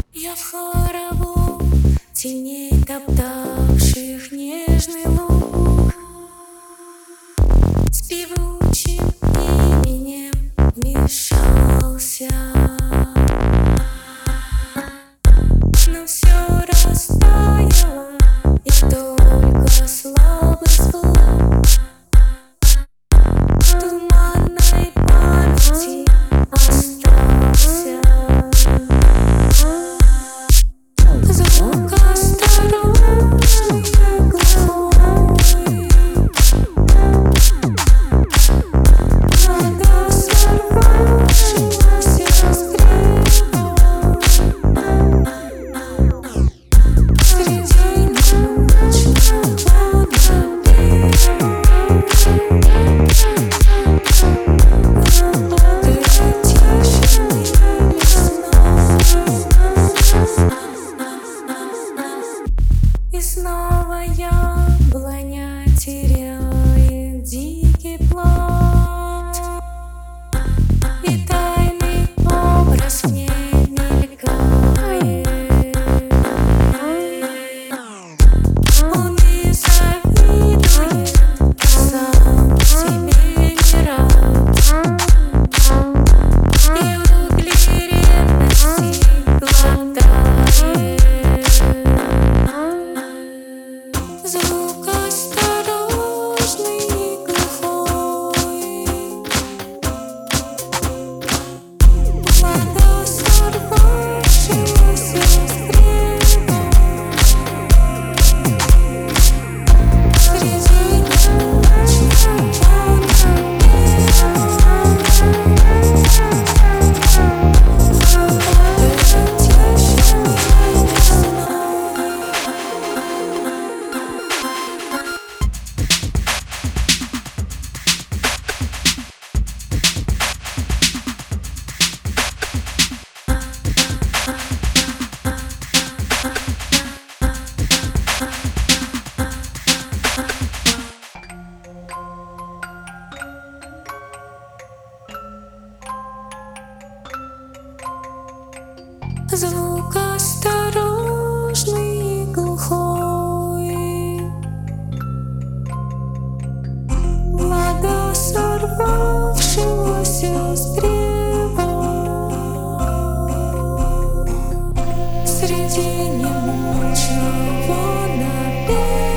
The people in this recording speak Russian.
Я в хорову теней, топтавших нежный луг, с певучим именем вмешался, но все растаяло, и только слабый звук в туманной памяти остался. Звук осторожный, глухой, надо сорвавшегося с древа среди ночного напева. Глубокой тишины и снова яблоня теряет дикий плод, и тайный образ в ней мелькает. Он не завидует, сам себе не рад, и угли ревности глотает. Звук осторожный, глухой, вода сорвавшегося с древа среди ночного напева. Глубокой тишины звук осторожный, глухой, вода сорвавшегося с древа среди немолчного напева.